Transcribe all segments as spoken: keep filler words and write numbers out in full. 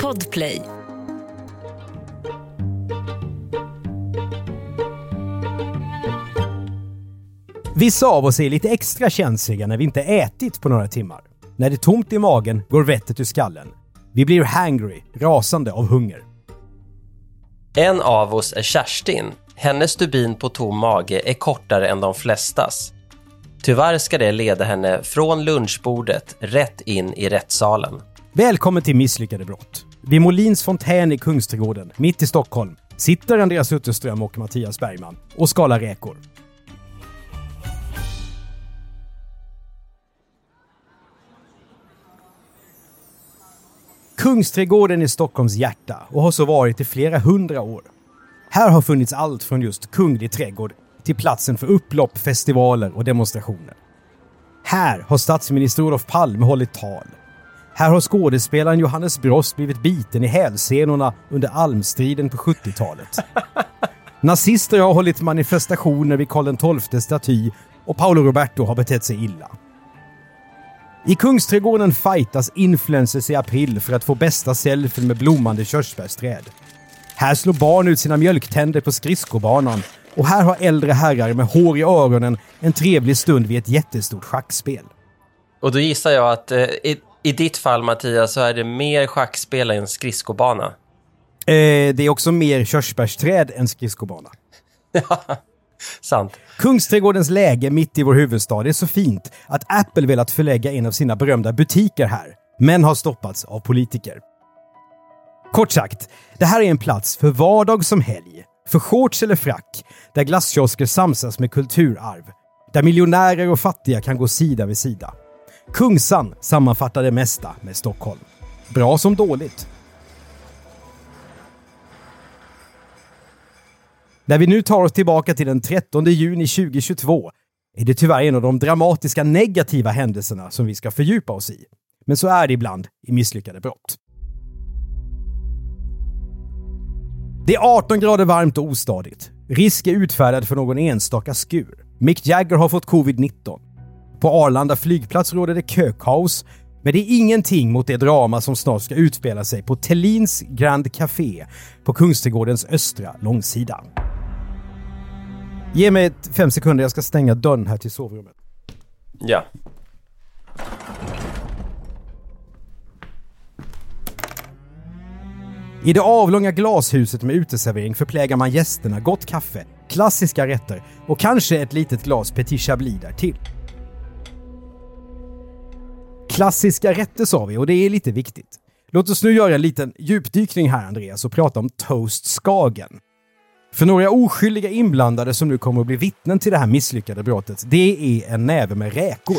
Podplay. Vissa av oss är lite extra känsliga när vi inte ätit på några timmar. När det är tomt i magen går vettet ur skallen. Vi blir hangry, rasande av hunger. En av oss är Kerstin. Hennes stubin på tom mage är kortare än de flestas. Tyvärr ska det leda henne från lunchbordet rätt in i rättssalen. Välkommen till Misslyckade brott. Vid Molins fontän i Kungsträdgården, mitt i Stockholm, sitter Andreas Utterström och Mattias Bergman och skalar räkor. Kungsträdgården är Stockholms hjärta och har så varit i flera hundra år. Här har funnits allt från just kunglig trädgård till platsen för upplopp, festivaler och demonstrationer. Här har statsminister Olof Palme hållit tal. Här har skådespelaren Johannes Brost blivit biten i hälsenorna under almstriden på sjuttiotalet. Nazister har hållit manifestationer vid Karl den tolfte staty och Paolo Roberto har betett sig illa. I Kungsträdgården fightas influencers i april för att få bästa selfie med blommande körsbärsträd. Här slår barn ut sina mjölktänder på skridskobanan och här har äldre herrar med hår i öronen en trevlig stund vid ett jättestort schackspel. Och då gissar jag att eh, i, i ditt fall, Mattias, så är det mer schackspel än skridskobana. Eh, det är också mer körsbärsträd än skridskobana. Ja, sant. Kungsträdgårdens läge mitt i vår huvudstad är så fint att Apple velat förlägga en av sina berömda butiker här, men har stoppats av politiker. Kort sagt, det här är en plats för vardag som helg, för shorts eller frack, där glasskiosker samsas med kulturarv, där miljonärer och fattiga kan gå sida vid sida. Kungsan sammanfattar det mesta med Stockholm. Bra som dåligt. När vi nu tar oss tillbaka till den trettonde juni tjugohundratjugotvå är det tyvärr en av de dramatiska negativa händelserna som vi ska fördjupa oss i. Men så är det ibland i Misslyckade brott. Det är arton grader varmt och ostadigt. Risk är utfärdad för någon enstaka skur. Mick Jagger har fått covid nitton. På Arlanda flygplats råder det kökaos, men det är ingenting mot det drama som snart ska utspela sig på Tellins Grand Café på Kungsträdgårdens östra långsida. Ge mig ett fem sekunder, jag ska stänga dörren här till sovrummet. Ja. I det avlånga glashuset med uteservering förplägar man gästerna gott kaffe, klassiska rätter och kanske ett litet glas Petit Chablis där till. Klassiska rätter sa vi och det är lite viktigt. Låt oss nu göra en liten djupdykning här, Andreas, och prata om Toast Skagen. För några oskyldiga inblandade som nu kommer att bli vittnen till det här misslyckade brottet, det är en näve med räkor.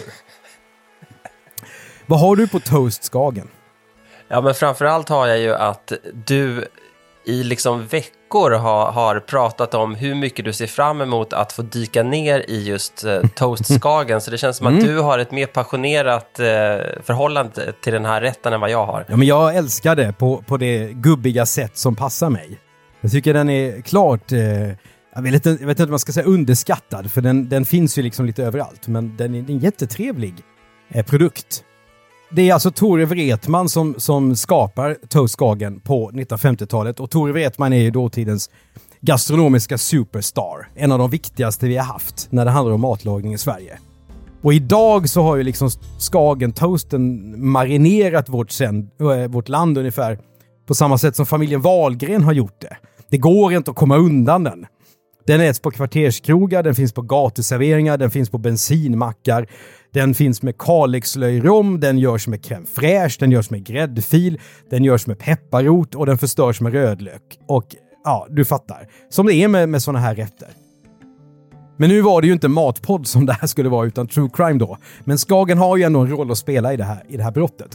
Vad har du på Toast Skagen? Ja, men framförallt har jag ju att du i liksom veckor har, har pratat om hur mycket du ser fram emot att få dyka ner i just eh, Toast Skagen. Så det känns som att mm. du har ett mer passionerat eh, förhållande till den här rätten än vad jag har. Ja, men jag älskar det på, på det gubbiga sätt som passar mig. Jag tycker den är klart, eh, jag, vet inte, jag vet inte om man ska säga underskattad, för den, den finns ju liksom lite överallt. Men den är en jättetrevlig eh, produkt. Det är alltså Tore Wretman som, som skapar Toast Skagen på nittonhundrafemtiotalet. Och Tore Wretman är ju dåtidens gastronomiska superstar. En av de viktigaste vi har haft när det handlar om matlagning i Sverige. Och idag så har ju liksom Skagen Toasten marinerat vårt, sen, äh, vårt land ungefär på samma sätt som familjen Wahlgren har gjort det. Det går inte att komma undan den. Den äts på kvarterskrogar, den finns på gatuserveringar, den finns på bensinmackar. Den finns med Kalixlöjrom, den görs med crème fraîche, den görs med gräddfil, den görs med pepparrot och den förstörs med rödlök. Och ja, du fattar. Som det är med, med såna här rätter. Men nu var det ju inte matpodd som det här skulle vara utan true crime då. Men Skagen har ju ändå en roll att spela i det här, i det här brottet.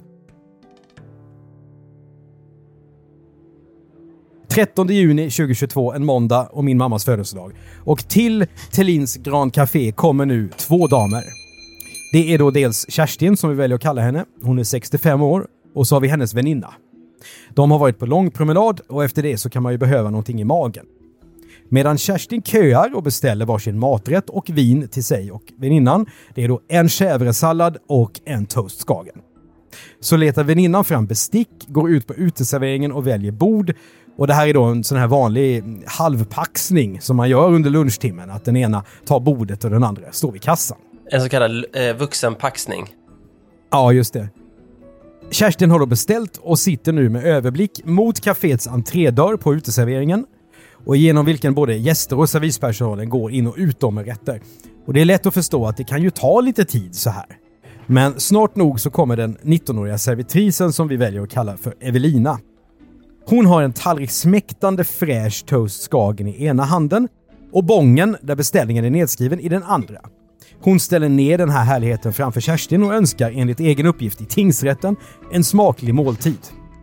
trettonde juni tjugohundratjugotvå, en måndag och min mammas födelsedag. Och till Tellins Grand Café kommer nu två damer. Det är då dels Kerstin som vi väljer att kalla henne. Hon är sextiofem år och så har vi hennes väninna. De har varit på lång promenad och efter det så kan man ju behöva någonting i magen. Medan Kerstin köar och beställer varsin maträtt och vin till sig och väninnan. Det är då en chèvresallad och en Toast Skagen. Så letar väninnan fram bestick, går ut på uteserveringen och väljer bord. Och det här är då en sån här vanlig halvpaxning som man gör under lunchtimmen. Att den ena tar bordet och den andra står vid kassan. En så kallad eh, vuxenpaxning. Ja, just det. Kerstin har då beställt och sitter nu med överblick mot kaféets entrédörr på uteserveringen. Och genom vilken både gäster och servispersonalen går in och ut med rätter. Och det är lätt att förstå att det kan ju ta lite tid så här. Men snart nog så kommer den nittonåriga servitrisen som vi väljer att kalla för Evelina. Hon har en tallrik smäktande fräsch toast Skagen i ena handen och bången där beställningen är nedskriven i den andra. Hon ställer ner den här härligheten framför Kerstin och önskar enligt egen uppgift i tingsrätten en smaklig måltid.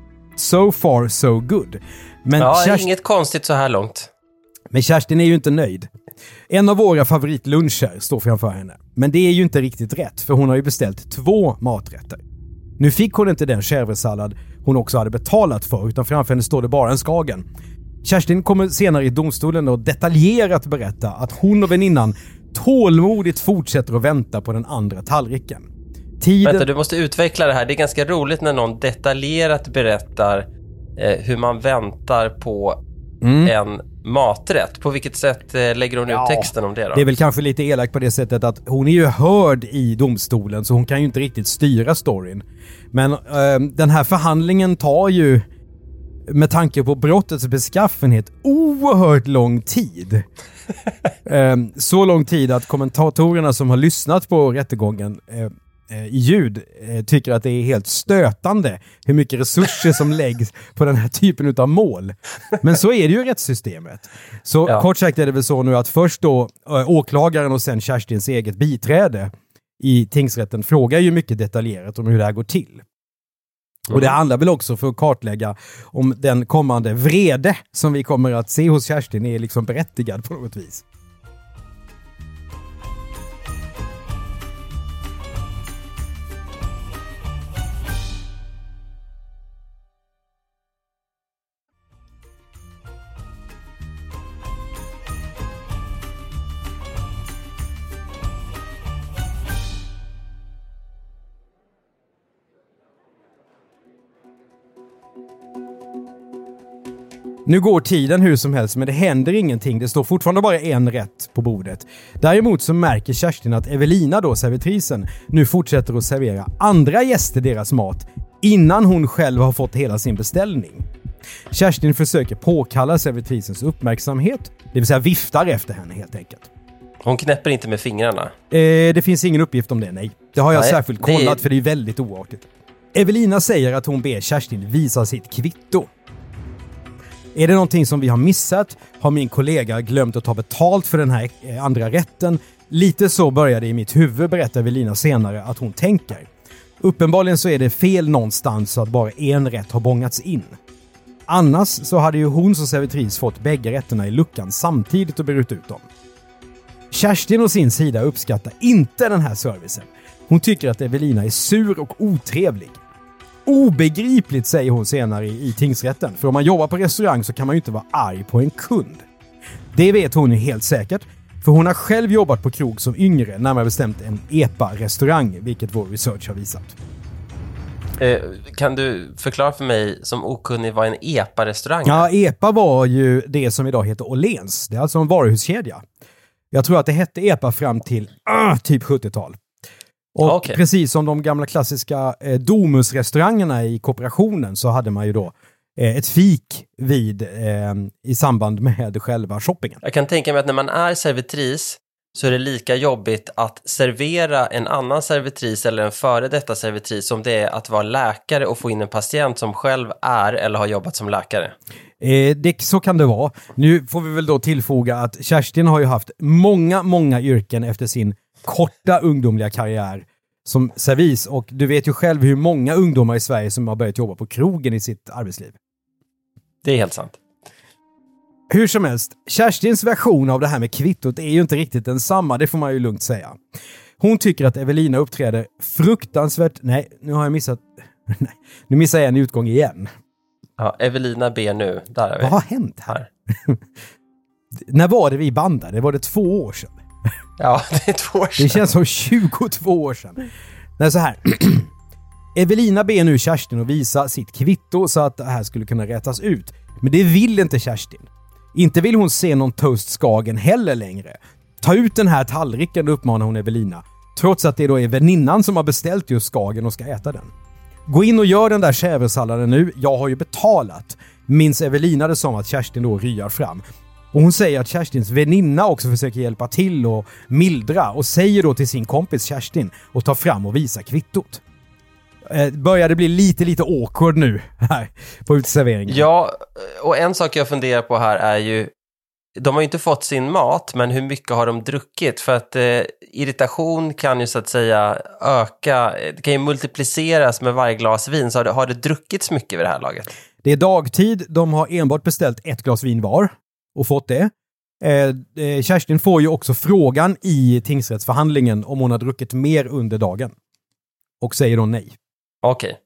So far so good. Men ja, Kerstin... inget konstigt så här långt. Men Kerstin är ju inte nöjd. En av våra favoritluncher står framför henne. Men det är ju inte riktigt rätt för hon har ju beställt två maträtter. Nu fick hon inte den chèvresallad hon också hade betalat för utan framför henne står det bara en Skagen. Kerstin kommer senare i domstolen och detaljerat berätta att hon och väninnan tålmodigt fortsätter att vänta på den andra tallriken. Tiden... Vänta, du måste utveckla det här. Det är ganska roligt när någon detaljerat berättar eh, hur man väntar på mm. en maträtt. På vilket sätt eh, lägger hon ja, ut texten om det då? Det är väl kanske lite elakt på det sättet att hon är ju hörd i domstolen så hon kan ju inte riktigt styra storyn. Men eh, den här förhandlingen tar ju med tanke på brottets beskaffenhet oerhört lång tid. eh, så lång tid att kommentatorerna som har lyssnat på rättegången eh, i ljud eh, tycker att det är helt stötande hur mycket resurser som läggs på den här typen av mål. Men så är det ju rättssystemet. Så ja. Kort sagt är det väl så nu att först då äh, åklagaren och sen Kerstins eget biträde i tingsrätten frågar ju mycket detaljerat om hur det här går till. Mm. Och det handlar väl också för att kartlägga om den kommande vrede som vi kommer att se hos Kerstin är liksom berättigad på något vis. Nu går tiden hur som helst men det händer ingenting. Det står fortfarande bara en rätt på bordet. Däremot så märker Kerstin att Evelina då, servitrisen, nu fortsätter att servera andra gäster deras mat innan hon själv har fått hela sin beställning. Kerstin försöker påkalla servitrisens uppmärksamhet, det vill säga viftar efter henne helt enkelt. Hon knäpper inte med fingrarna? Eh, det finns ingen uppgift om det, nej. Det har jag nej, särskilt kollat är... för det är väldigt oartigt. Evelina säger att hon ber Kerstin visa sitt kvitto. Är det någonting som vi har missat har min kollega glömt att ta betalt för den här andra rätten. Lite så började i mitt huvud, berättar Evelina senare att hon tänker. Uppenbarligen så är det fel någonstans så att bara en rätt har bångats in. Annars så hade ju hon som servitris fått bägge rätterna i luckan samtidigt och burit ut dem. Kerstin och sin sida uppskattar inte den här servicen. Hon tycker att Evelina är sur och otrevlig. Obegripligt, säger hon senare i, i tingsrätten. För om man jobbar på restaurang så kan man ju inte vara arg på en kund. Det vet hon ju helt säkert. För hon har själv jobbat på krog som yngre, närmare bestämt en E P A-restaurang, vilket vår research har visat. Eh, kan du förklara för mig som okunnig vad en E P A-restaurang är? Ja, E P A var ju det som idag heter Åhléns. Det är alltså en varuhuskedja. Jag tror att det hette E P A fram till uh, typ sjuttiotal. Och okay. Precis som de gamla klassiska eh, Domus-restaurangerna i kooperationen så hade man ju då eh, ett fik vid eh, i samband med själva shoppingen. Jag kan tänka mig att när man är servitris så är det lika jobbigt att servera en annan servitris eller en före detta servitris som det är att vara läkare och få in en patient som själv är eller har jobbat som läkare. Eh, det, så kan det vara. Nu får vi väl då tillfoga att Kerstin har ju haft många, många yrken efter sin korta ungdomliga karriär som servis. Och du vet ju själv hur många ungdomar i Sverige som har börjat jobba på krogen i sitt arbetsliv. Det är helt sant. Hur som helst, Kerstins version av det här med kvittot är ju inte riktigt densamma, det får man ju lugnt säga. Hon tycker att Evelina uppträder fruktansvärt... Nej, nu har jag missat... Nej, nu missar jag en utgång igen. Ja, Evelina ber nu. Där är vi. Vad har hänt här? När var det vi bandade? Var det två år sedan? Ja, det är två år sedan. Det känns som tjugotvå år sedan. Nej, så här. Evelina ber nu Kerstin att visa sitt kvitto så att det här skulle kunna rättas ut. Men det vill inte Kerstin. Inte vill hon se någon Toast Skagen heller längre. Ta ut den här tallriken, uppmanar hon Evelina. Trots att det då är väninnan som har beställt just Skagen och ska äta den. Gå in och gör den där käversalladen nu, jag har ju betalat. Minns Evelina det som att Kerstin då ryar fram. Och hon säger att Kerstins väninna också försöker hjälpa till och mildra. Och säger då till sin kompis Kerstin att ta fram och visa kvittot. Eh, börjar det bli lite, lite awkward nu här på uteserveringen. Ja, och en sak jag funderar på här är ju, de har ju inte fått sin mat, men hur mycket har de druckit? För att eh, irritation kan ju så att säga öka, det kan ju multipliceras med varje glas vin. Så har det, har det druckits mycket vid det här laget? Det är dagtid, de har enbart beställt ett glas vin var och fått det. Eh, eh, Kerstin får ju också frågan i tingsrättsförhandlingen om hon har druckit mer under dagen. Och säger då nej. Okej. Okay.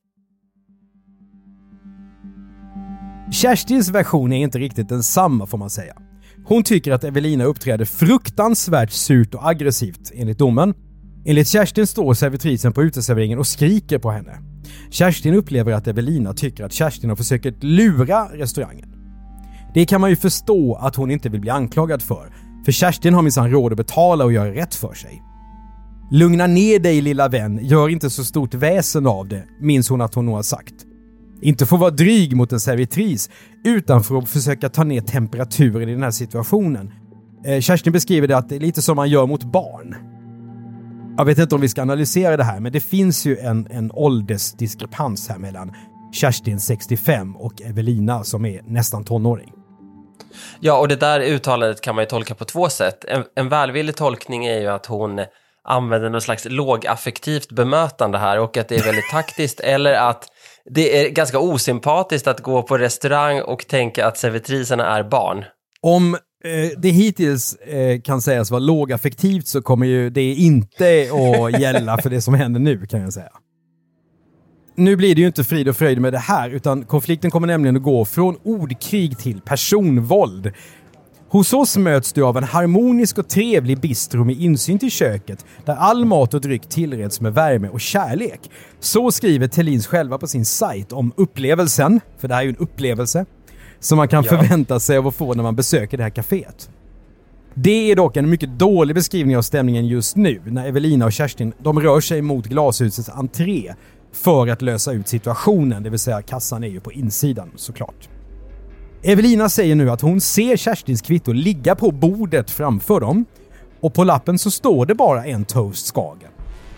Kerstins version är inte riktigt densamma får man säga. Hon tycker att Evelina uppträder fruktansvärt surt och aggressivt enligt domen. Enligt Kerstin står servitrisen på uteserveringen och skriker på henne. Kerstin upplever att Evelina tycker att Kerstin har försökt lura restaurangen. Det kan man ju förstå att hon inte vill bli anklagad för. För Kerstin har minsann råd att betala och göra rätt för sig. Lugna ner dig lilla vän, gör inte så stort väsen av det, minns hon att hon nog har sagt. Inte få vara dryg mot en servitris utan för att försöka ta ner temperaturen i den här situationen. Eh, Kerstin beskriver det att det är lite som man gör mot barn. Jag vet inte om vi ska analysera det här, men det finns ju en, en åldersdiskrepans här mellan Kerstin sextiofem och Evelina som är nästan tonåring. Ja, och det där uttalandet kan man ju tolka på två sätt. En, en välvillig tolkning är ju att hon använder någon slags lågaffektivt bemötande här och att det är väldigt taktiskt, eller att det är ganska osympatiskt att gå på restaurang och tänka att servitriserna är barn. Om eh, det hittills eh, kan sägas vara lågaffektivt så kommer ju det inte att gälla för det som händer nu, kan jag säga. Nu blir det ju inte frid och fröjd med det här, utan konflikten kommer nämligen att gå från ordkrig till personvåld. Hos oss möts du av en harmonisk och trevlig bistro med insyn till köket där all mat och dryck tillreds med värme och kärlek. Så skriver Thelins själva på sin sajt om upplevelsen, för det här är ju en upplevelse, som man kan ja. förvänta sig av att få när man besöker det här kaféet. Det är dock en mycket dålig beskrivning av stämningen just nu när Evelina och Kerstin de rör sig mot glashusets entré för att lösa ut situationen, det vill säga kassan är ju på insidan såklart. Evelina säger nu att hon ser Kerstins kvitto ligga på bordet framför dem och på lappen så står det bara en Toast Skagen.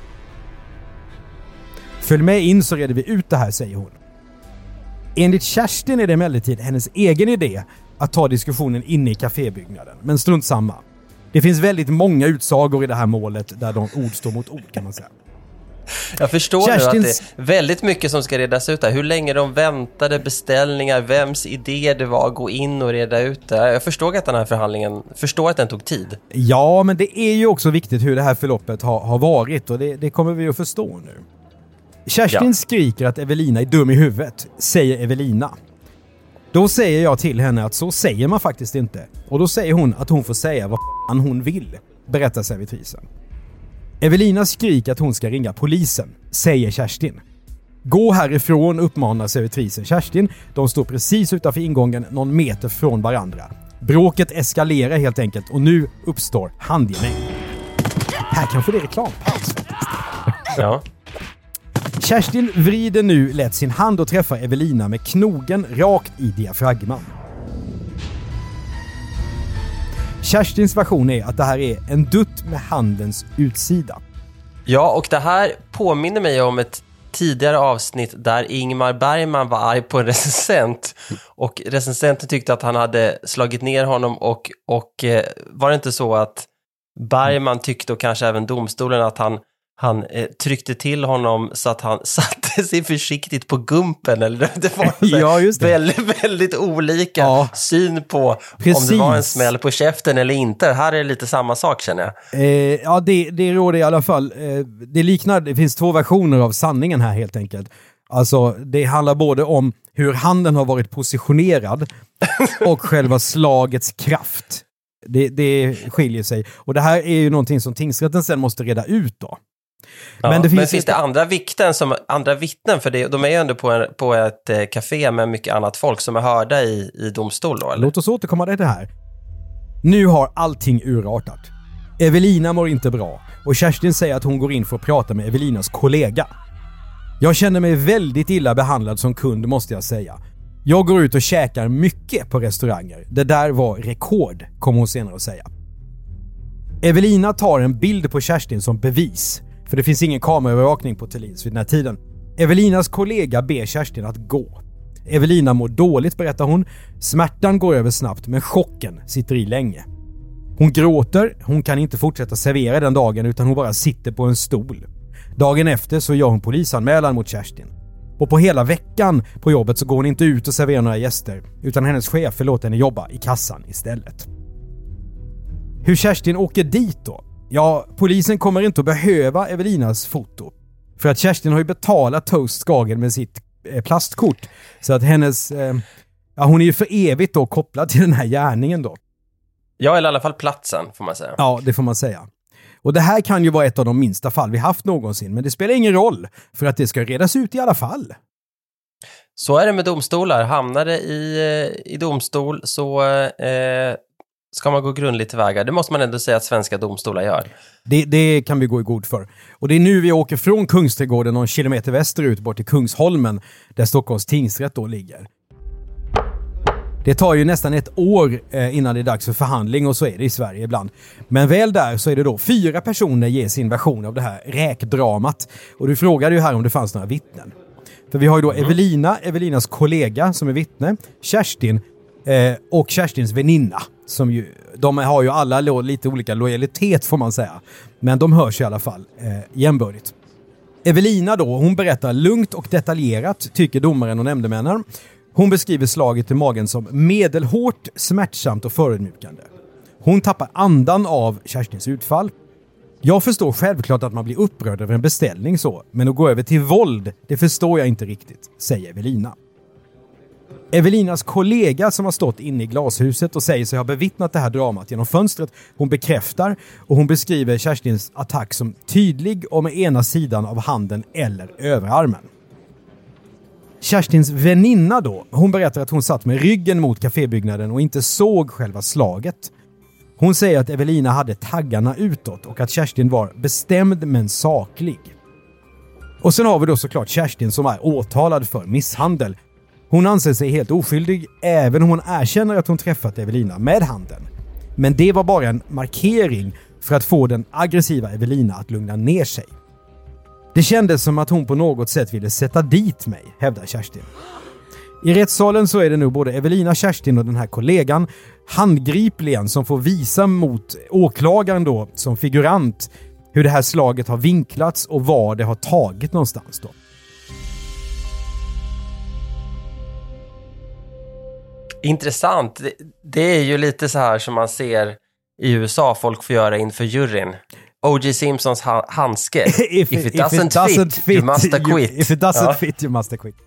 Följ med in så reder vi ut det här, säger hon. Enligt Kerstin är det emellertid hennes egen idé att ta diskussionen inne i kafébyggnaden, men strunt samma. Det finns väldigt många utsagor i det här målet där de ord står mot ord, kan man säga. Jag förstår Kerstins... nu att det är väldigt mycket som ska redas ut här. Hur länge de väntade, beställningar, vems idé det var att gå in och reda ut det. Jag förstår att den här förhandlingen, förstår att den tog tid. Ja, men det är ju också viktigt hur det här förloppet har, har varit och det, det kommer vi att förstå nu. Kerstin ja. skriker att Evelina är dum i huvudet, säger Evelina. Då säger jag till henne att så säger man faktiskt inte. Och då säger hon att hon får säga vad fan hon vill, berättar servitrisen. Evelina skriker att hon ska ringa polisen, säger Kerstin. Gå härifrån, uppmanar servitrisen Kerstin. De står precis utanför ingången någon meter från varandra. Bråket eskalerar helt enkelt och nu uppstår handgemäng. Här kan få det reklampaus. Ja. Kerstin vrider nu lätt sin hand och träffar Evelina med knogen rakt i diafragman. Kerstins version är att det här är en dutt med handens utsida. Ja, och det här påminner mig om ett tidigare avsnitt där Ingmar Bergman var arg på en recensent. Och recensenten tyckte att han hade slagit ner honom och, och eh, var det inte så att Bergman tyckte och kanske även domstolen att han Han eh, tryckte till honom så att han satte sig försiktigt på gumpen. Eller det var ja, just det. Väldigt, väldigt olika ja. syn på Precis. om det var en smäll på käften eller inte. Här är det lite samma sak, känner jag. Eh, ja, det, det råder i alla fall. Eh, det liknar, det finns två versioner av sanningen här helt enkelt. Alltså, det handlar både om hur handen har varit positionerad och själva slagets kraft. Det, det skiljer sig. Och det här är ju någonting som tingsrätten sen måste reda ut då. Ja, men, det finns, men finns det andra vittnen, som, andra vittnen för det, de är ju ändå på, en, på ett eh, café med mycket annat folk som är hörda i, i domstol då, eller? Låt oss återkomma till det här. Nu har allting urartat. Evelina mår inte bra och Kerstin säger att hon går in för att prata med Evelinas kollega. Jag känner mig väldigt illa behandlad som kund, måste jag säga. Jag går ut och käkar mycket på restauranger. Det där var rekord, kommer hon senare att säga. Evelina tar en bild på Kerstin som bevis, för det finns ingen kameraövervakning på Thulins vid den här tiden. Evelinas kollega ber Kerstin att gå. Evelina mår dåligt, berättar hon. Smärtan går över snabbt, men chocken sitter i länge. Hon gråter, hon kan inte fortsätta servera den dagen utan hon bara sitter på en stol. Dagen efter så gör hon polisanmälan mot Kerstin. Och på hela veckan på jobbet så går hon inte ut och serverar några gäster, utan hennes chefer låter henne jobba i kassan istället. Hur Kerstin åker dit då? Ja, polisen kommer inte att behöva Evelinas foto. För att Kerstin har ju betalat Toast Skagen med sitt eh, plastkort. Så att hennes... Eh, ja, hon är ju för evigt då kopplad till den här gärningen då. Ja, eller i alla fall platsen får man säga. Ja, det får man säga. Och det här kan ju vara ett av de minsta fall vi haft någonsin. Men det spelar ingen roll, för att det ska redas ut i alla fall. Så är det med domstolar. Hamnar det i, i domstol så eh, ska man gå grundligt tillväga. Det måste man ändå säga att svenska domstolar gör. Det, det kan vi gå i god för. Och det är nu vi åker från Kungsträdgården någon kilometer västerut bort till Kungsholmen, där Stockholms tingsrätt då ligger. Det tar ju nästan ett år innan det är dags för förhandling, och så är det i Sverige ibland. Men väl där så är det då fyra personer ger sin version av det här räkdramat. Och du frågade ju här om det fanns några vittnen. För vi har ju då Evelina, Evelinas kollega som är vittne, Kerstin eh, och Kerstins väninna. Som ju, de har ju alla lo- lite olika lojalitet får man säga. Men de hörs i alla fall eh, jämbördigt. Evelina då, hon berättar lugnt och detaljerat, tycker domaren och nämndemännen. Hon beskriver slaget i magen som medelhårt, smärtsamt och förödmjukande. Hon tappar andan av Kerstins utfall. Jag förstår självklart att man blir upprörd över en beställning så, men att gå över till våld, det förstår jag inte riktigt, säger Evelina. Evelinas kollega som har stått inne i glashuset och säger sig ha bevittnat det här dramat genom fönstret, hon bekräftar och hon beskriver Kerstins attack som tydlig och med ena sidan av handen eller överarmen. Kerstins väninna då, hon berättar att hon satt med ryggen mot kafébyggnaden och inte såg själva slaget. Hon säger att Evelina hade taggarna utåt och att Kerstin var bestämd men saklig. Och sen har vi då såklart Kerstin som är åtalad för misshandel. Hon anser sig helt oskyldig även om hon erkänner att hon träffat Evelina med handen. Men det var bara en markering för att få den aggressiva Evelina att lugna ner sig. Det kändes som att hon på något sätt ville sätta dit mig, hävdar Kerstin. I rättssalen så är det nu både Evelina, Kerstin och den här kollegan handgripligen som får visa mot åklagaren då som figurant hur det här slaget har vinklats och var det har tagit någonstans då. Intressant. Det, det är ju lite så här som man ser i U S A folk får göra inför juryn. O J Simpsons ha- handske. if, if, it if doesn't, it doesn't fit, fit, you must have quit. You, if it doesn't ja. fit, you must have quit.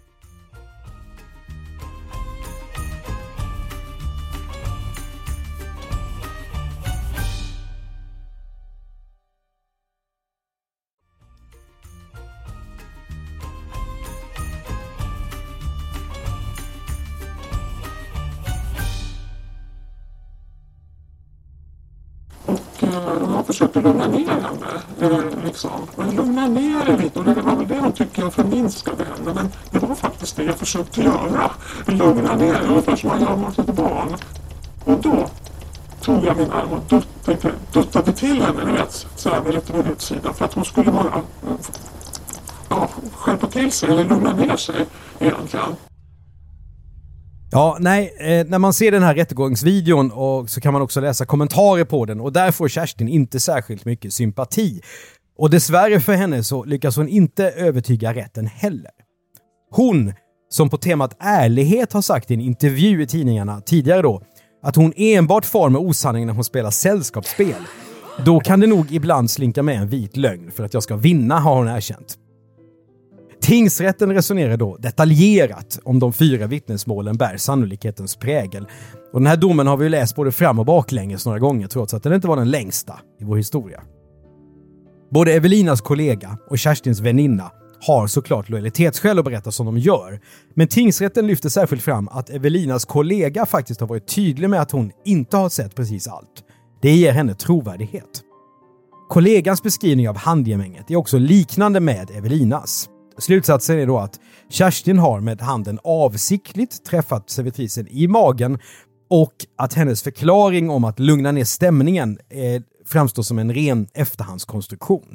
Man försöker lugna ner henne, liksom. Men lugna ner henne lite, och det var väl det hon tycker jag förminskade henne. Men det var faktiskt det jag försökte göra. Lugna ner henne, ungefär som man gör mot ett barn. Och då tog jag min arm och duttade, duttade till henne, ni vet, så här med lite på utsidan. För att hon skulle bara ja, skärpa till sig, eller lugna ner sig egentligen. Ja, nej, eh, när man ser den här rättegångsvideon och så kan man också läsa kommentarer på den och där får Kerstin inte särskilt mycket sympati. Och dessvärre för henne så lyckas hon inte övertyga rätten heller. Hon, som på temat ärlighet har sagt i en intervju i tidningarna tidigare då, att hon enbart far med osanning när hon spelar sällskapsspel. Då kan det nog ibland slinka med en vit lögn för att jag ska vinna, har hon erkänt. Tingsrätten resonerar då detaljerat om de fyra vittnesmålen bär sannolikhetens prägel. Och den här domen har vi läst både fram- och baklänges några gånger trots att den inte var den längsta i vår historia. Både Evelinas kollega och Kerstins väninna har såklart lojalitetsskäl att berätta som de gör. Men tingsrätten lyfter särskilt fram att Evelinas kollega faktiskt har varit tydlig med att hon inte har sett precis allt. Det ger henne trovärdighet. Kollegans beskrivning av handgemänget är också liknande med Evelinas. Slutsatsen är då att Kerstin har med handen avsiktligt träffat servitrisen i magen och att hennes förklaring om att lugna ner stämningen eh, framstår som en ren efterhandskonstruktion.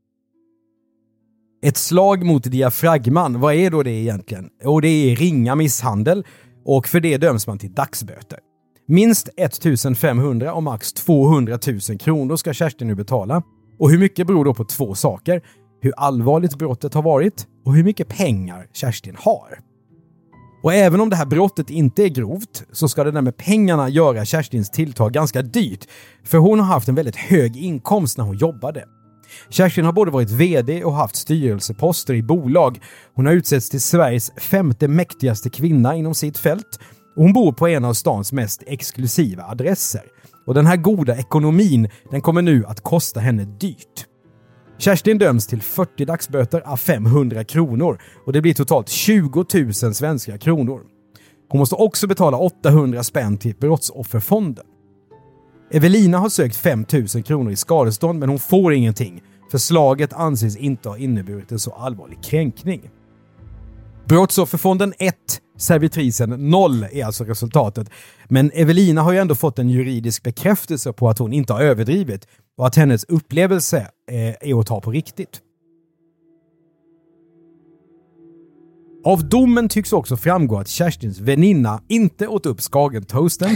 Ett slag mot diafragman, vad är då det egentligen? Och det är ringa misshandel och för det döms man till dagsböter. Minst femtonhundra och max tvåhundratusen kronor ska Kerstin nu betala. Och hur mycket beror då på två saker. Hur allvarligt brottet har varit och hur mycket pengar Kerstin har. Och även om det här brottet inte är grovt så ska det där med pengarna göra Kerstins tilltag ganska dyrt. För hon har haft en väldigt hög inkomst när hon jobbade. Kerstin har både varit vd och haft styrelseposter i bolag. Hon har utsetts till Sveriges femte mäktigaste kvinna inom sitt fält. Och hon bor på en av stans mest exklusiva adresser. Och den här goda ekonomin, den kommer nu att kosta henne dyrt. Kerstin döms till fyrtio dagsböter av femhundra kronor och det blir totalt tjugo tusen svenska kronor. Hon måste också betala åttahundra spänn till brottsofferfonden. Evelina har sökt fem tusen kronor i skadestånd men hon får ingenting. Förslaget anses inte ha inneburit en så allvarlig kränkning. Brottsofferfonden ett, servitrisen noll är alltså resultatet. Men Evelina har ju ändå fått en juridisk bekräftelse på att hon inte har överdrivit och att hennes upplevelse är att ta på riktigt. Av domen tycks också framgå att Kerstins väninna inte åt upp skagentoasten.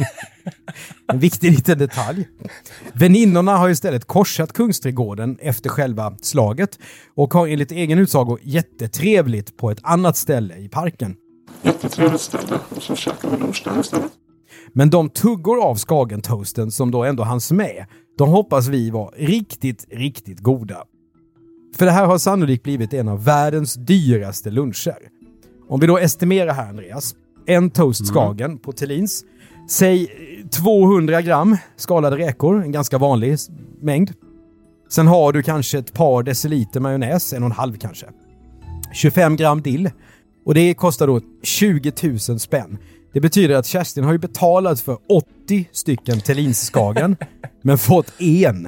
En viktig liten detalj. Väninnorna har istället korsat Kungsträdgården efter själva slaget och har enligt egen utsago jättetrevligt på ett annat ställe i parken. Jättetrevligt ställe och så käkar vi lunch där istället. Men de tuggor av skagentoasten som då ändå hanns med, de hoppas vi var riktigt, riktigt goda. För det här har sannolikt blivit en av världens dyraste luncher. Om vi då estimerar här, Andreas, en toast skagen mm. på Thelins, säg tvåhundra gram skalade räkor, en ganska vanlig mängd. Sen har du kanske ett par deciliter majonnäs, en och en halv kanske. tjugofem gram dill. Och det kostar då tjugo tusen spänn. Det betyder att Kerstin har ju betalat för åttio stycken Thelinsskagen men fått en.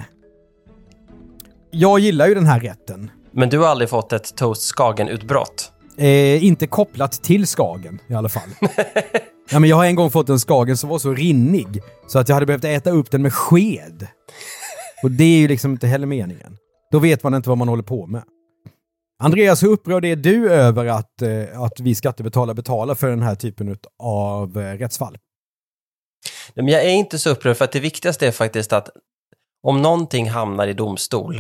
Jag gillar ju den här rätten. Men du har aldrig fått ett toast Skagen-utbrott? Eh, inte kopplat till Skagen i alla fall. Ja, men jag har en gång fått en Skagen som var så rinnig så att jag hade behövt äta upp den med sked. Och det är ju liksom inte heller meningen. Då vet man inte vad man håller på med. Andreas, hur upprörd är du över att, eh, att vi skattebetalare betalar för den här typen av eh, rättsfall? Men jag är inte så upprörd för att det viktigaste är faktiskt att om någonting hamnar i domstol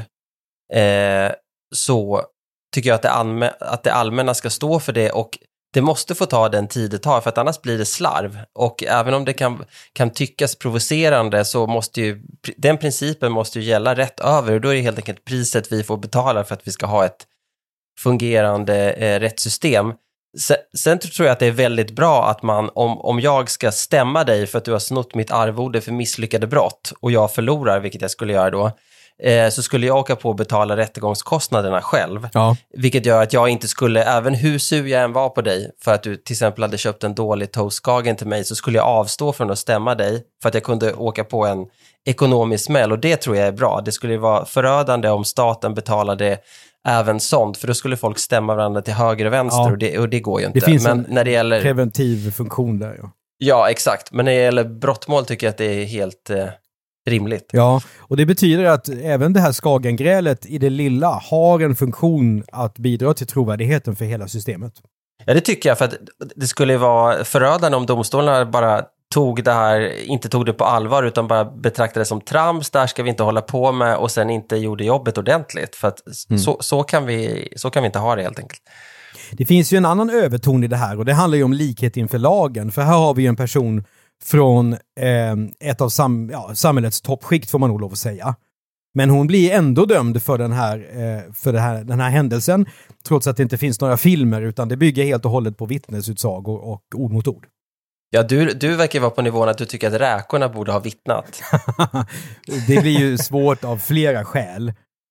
eh, så tycker jag att det, allmä- att det allmänna ska stå för det och det måste få ta den tid det tar för att annars blir det slarv. Och även om det kan, kan tyckas provocerande så måste ju den principen måste ju gälla rätt över och då är det helt enkelt priset vi får betala för att vi ska ha ett fungerande eh, rättssystem. Sen, sen tror jag att det är väldigt bra att man, om, om jag ska stämma dig för att du har snott mitt arvode för misslyckade brott och jag förlorar, vilket jag skulle göra då, eh, så skulle jag åka på att betala rättegångskostnaderna själv. Ja. Vilket gör att jag inte skulle, även hur sur jag än var på dig för att du till exempel hade köpt en dålig toastskagen till mig, så skulle jag avstå från att stämma dig för att jag kunde åka på en ekonomisk smäll och det tror jag är bra. Det skulle vara förödande om staten betalade även sånt, för då skulle folk stämma varandra till höger och vänster. Ja. och, det, och det går ju inte. Det finns men en när det gäller preventiv funktion där. Ja. ja, exakt. Men när det gäller brottmål tycker jag att det är helt eh, rimligt. Ja, och det betyder att även det här Skagengrälet i det lilla har en funktion att bidra till trovärdigheten för hela systemet. Ja, det tycker jag, för att det skulle vara förödande om domstolarna bara tog det här, inte tog det på allvar utan bara betraktade det som trams, där ska vi inte hålla på med, och sen inte gjorde jobbet ordentligt, för att mm. så, så, kan vi, så kan vi inte ha det helt enkelt. Det finns ju en annan överton i det här och det handlar ju om likhet inför lagen, för här har vi ju en person från eh, ett av sam, ja, samhällets toppskikt får man nog lov att säga. Men hon blir ändå dömd för den här, eh, för det här, den här händelsen, trots att det inte finns några filmer, utan det bygger helt och hållet på vittnesutsagor och ord mot ord. Ja, du, du verkar vara på nivån att du tycker att räkorna borde ha vittnat. Det blir ju svårt av flera skäl.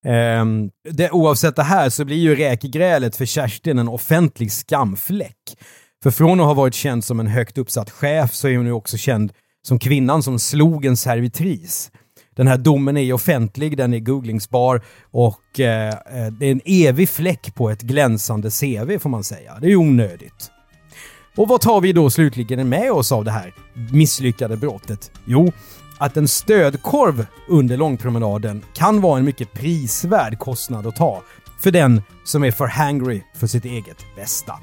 Um, det, oavsett det här så blir ju räkgrälet för Kerstin en offentlig skamfläck. För från att ha varit känd som en högt uppsatt chef så är hon nu också känd som kvinnan som slog en servitris. Den här domen är offentlig, den är googlingsbar och eh, det är en evig fläck på ett glänsande C V får man säga. Det är onödigt. Och vad tar vi då slutligen med oss av det här misslyckade brottet? Jo, att en stödkorv under långpromenaden kan vara en mycket prisvärd kostnad att ta för den som är för hangry för sitt eget bästa.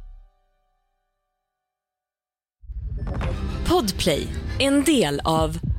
Podplay, en del av